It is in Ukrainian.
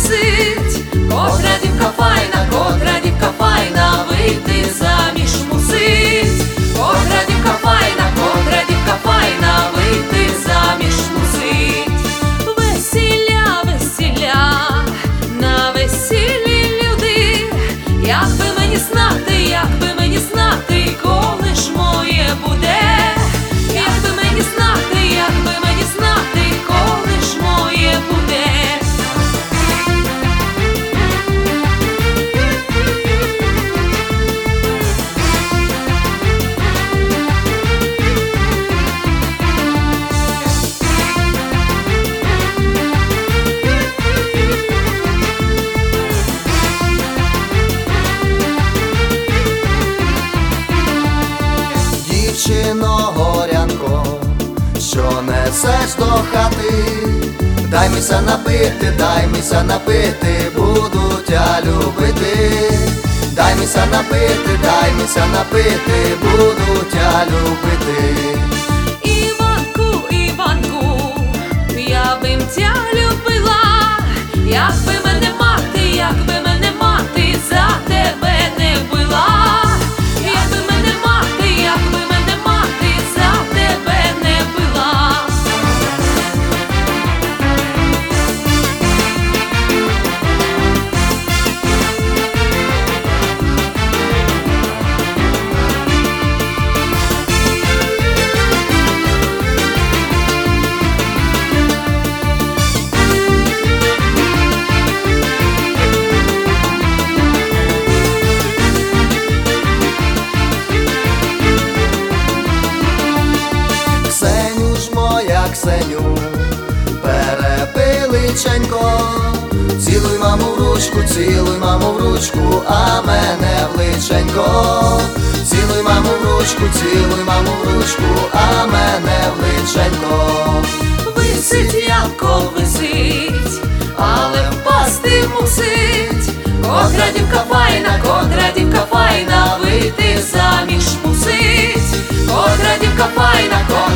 мусить, котра дівка файна, вийти заміж мусить, котра дівка файна, вийти заміж мусить. Весілля, весілля, на весіллі люди, як би мені знати, коли ж моє буде, як би мені знати, коли ж моє буде. Дівчино горянко, що несеш до хати, дай мися напити, буду тя любити. Дай мися напити, буду тя любити. Іванку, я бим тя любила, якби мене мати за тебе не била. Якби мене мати за тебе не била. Ксеню, перепиличенько, цілуй маму в ручку, а мене в личенько. Цілуй маму в ручку, а мене в личенько. Висить ялко, висить, але впасти мусить, котра дівка файна, вийти заміж мусить, котра дівка файна,